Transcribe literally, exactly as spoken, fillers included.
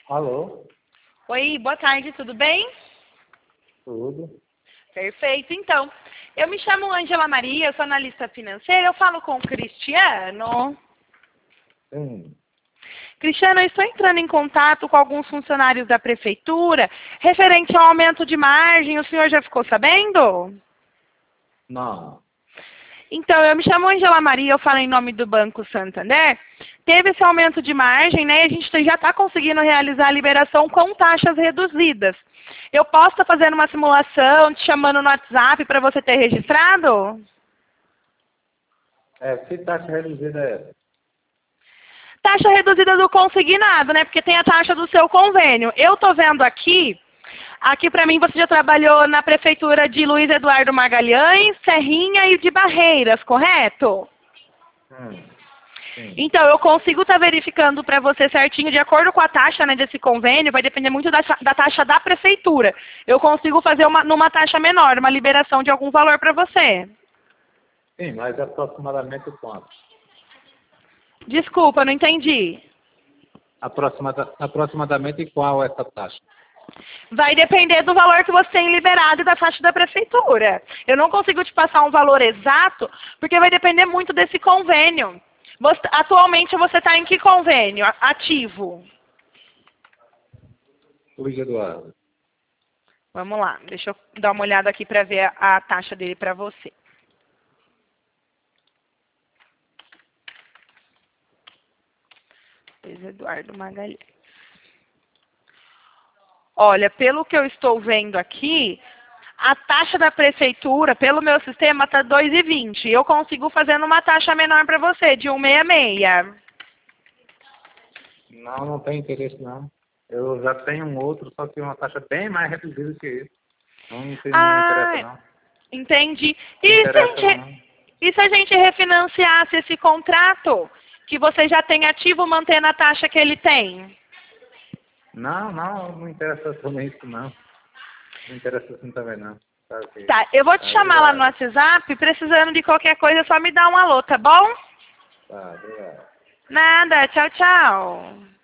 Alô? Oi, boa tarde, tudo bem? Tudo? Perfeito, então. Eu me chamo Ângela Maria, eu sou analista financeira, eu falo com o Cristiano. Sim. Cristiano, eu estou entrando em contato com alguns funcionários da prefeitura referente ao aumento de margem, o senhor já ficou sabendo? Não. Então, eu me chamo Ângela Maria, eu falo em nome do Banco Santander. Teve esse aumento de margem, né? E a gente já está conseguindo realizar a liberação com taxas reduzidas. Eu posso estar fazendo uma simulação, te chamando no WhatsApp para você ter registrado? É, que taxa reduzida é essa? Taxa reduzida do consignado, né? Porque tem a taxa do seu convênio. Eu estou vendo aqui, aqui para mim você já trabalhou na prefeitura de Luiz Eduardo Magalhães, Serrinha e de Barreiras, correto? Hum, sim. Então, eu consigo estar verificando para você certinho, de acordo com a taxa, né, desse convênio, vai depender muito da, da taxa da prefeitura. Eu consigo fazer uma, numa taxa menor, uma liberação de algum valor para você. Sim, mas aproximadamente quanto? Desculpa, não entendi. Aproximada, aproximadamente qual é essa taxa? Vai depender do valor que você tem liberado e da taxa da prefeitura. Eu não consigo te passar um valor exato, porque vai depender muito desse convênio. Você, atualmente você está em que convênio ativo? Luiz Eduardo. Vamos lá, deixa eu dar uma olhada aqui para ver a, a taxa dele para você. Luiz Eduardo Magalhães. Olha, pelo que eu estou vendo aqui, a taxa da prefeitura, pelo meu sistema, está dois e vinte. Eu consigo fazendo uma taxa menor para você, de um vírgula sessenta e seis. Não, não tem interesse não. Eu já tenho um outro, só que uma taxa bem mais reduzida que esse. Não, não, tem, não interessa Ah, não. entendi. Não E se a interessa gente, não. e se a gente refinanciasse esse contrato que você já tem ativo, mantendo a taxa que ele tem? Não, não, não interessa também isso não. Não interessa assim também não. Sabe que... Tá, eu vou te Tá, chamar lá no obrigado. WhatsApp, precisando de qualquer coisa, é só me dá um alô, tá bom? Tá, obrigado. Nada, tchau, tchau.